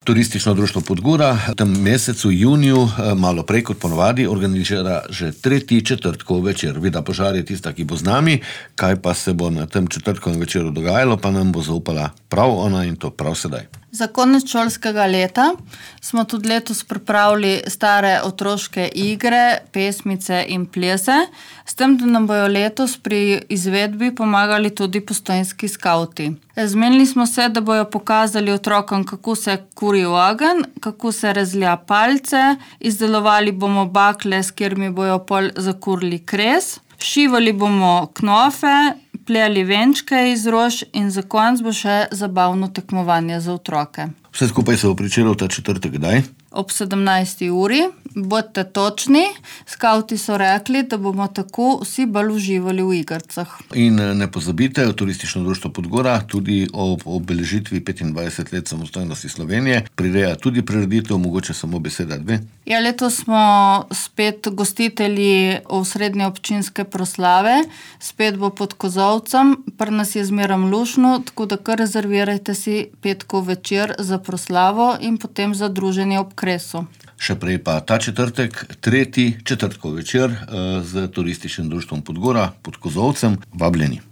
Turistično društvo Podgora v tem mesecu, juniju, malo prej kot ponovadi, organizira že tretji četrtkov večer. Vida Požar je tista, ki bo z nami. Kaj pa se bo na tem četrtkovem večeru dogajalo, pa nam bo zaupala prav ona in to prav sedaj. Za konec šolskega leta smo tudi letos pripravili stare otroške igre, pesmice in plese, s tem, da nam bojo letos pri izvedbi pomagali tudi postojnski skavti. Zmenili smo se, da bojo pokazali otrokom, kako se kuri ogenj, kako se razlja palce, izdelovali bomo bakle, s katerimi bojo pol zakurili kres, šivali bomo knofe, pleli venčke iz rož in za konec bo še zabavno tekmovanje za otroke. Vse skupaj se bo pričelo ta četrtek kdaj? Ob 17. uri. Bodite točni, skavti so rekli, da bomo tako vsi bolj uživali v igrcah. In ne pozabite, v Turistično društvo Podgora tudi ob obeležitvi 25 let samostojnosti Slovenije prireja tudi prireditev, mogoče samo beseda dve. Ja, letos smo spet gostitelji osrednje občinske proslave, spet bo pod kozolcem, pri nas je zmeraj luštno, tako da kar rezervirajte si petkov večer za proslavo in potem za druženje ob kresu. Še prej pa ta četrtek, tretji četrtkov večer z Turističnim društvom Podgora pod Kozolcem. Vabljeni.